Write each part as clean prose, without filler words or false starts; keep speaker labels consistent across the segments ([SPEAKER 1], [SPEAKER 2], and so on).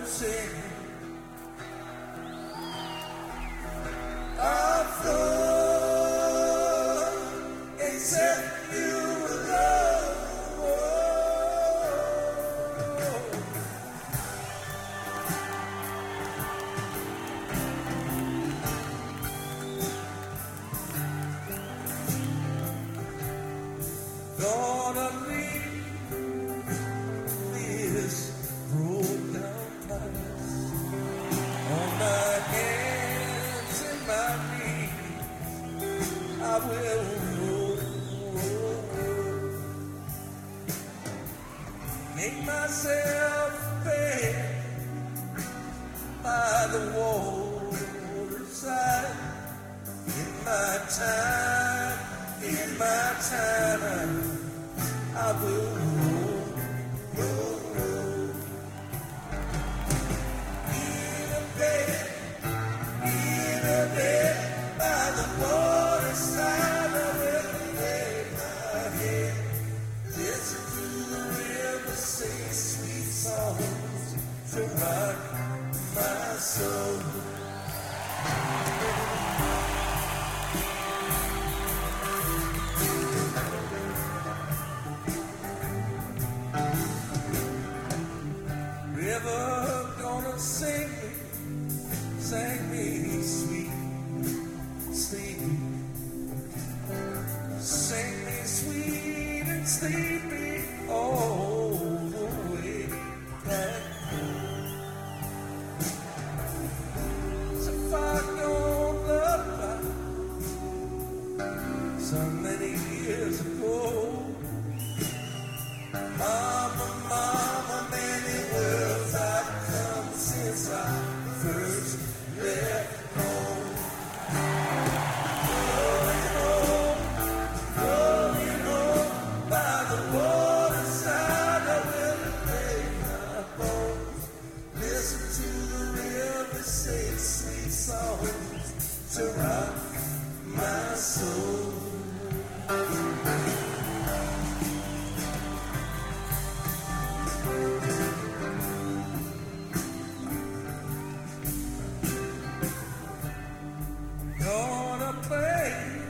[SPEAKER 1] sing of love, except you alone. Gonna leave this broken place on my hands and my knees. I will make myself bed by the waterside. In my time, I will roll. In a bed by the waterside, I will lay my head, listen to the river sing sweet songs to rock my soul. River gonna sing me sweet, sleepy. Sing me sweet and sleepy all the way back home. So far gone love so many years ago. Mama, many worlds I've come since I first left home. Going home by the waterside, I will lay my bones. Listen to the river sing sweet songs to rock my soul. Gonna play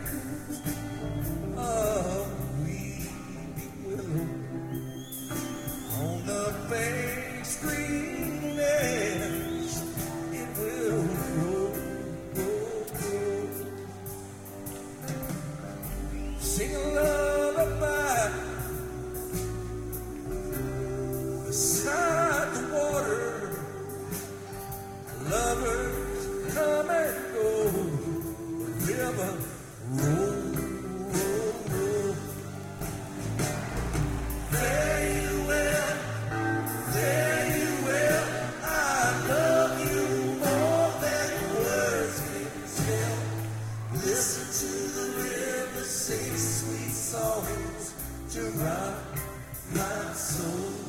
[SPEAKER 1] a weeping willow on the bay screen, and it will grow. Sing a lullaby beside the water. Lovers come and go. River roll. There you will. I love you more than words can tell. Listen to the river sing sweet songs to rock my soul.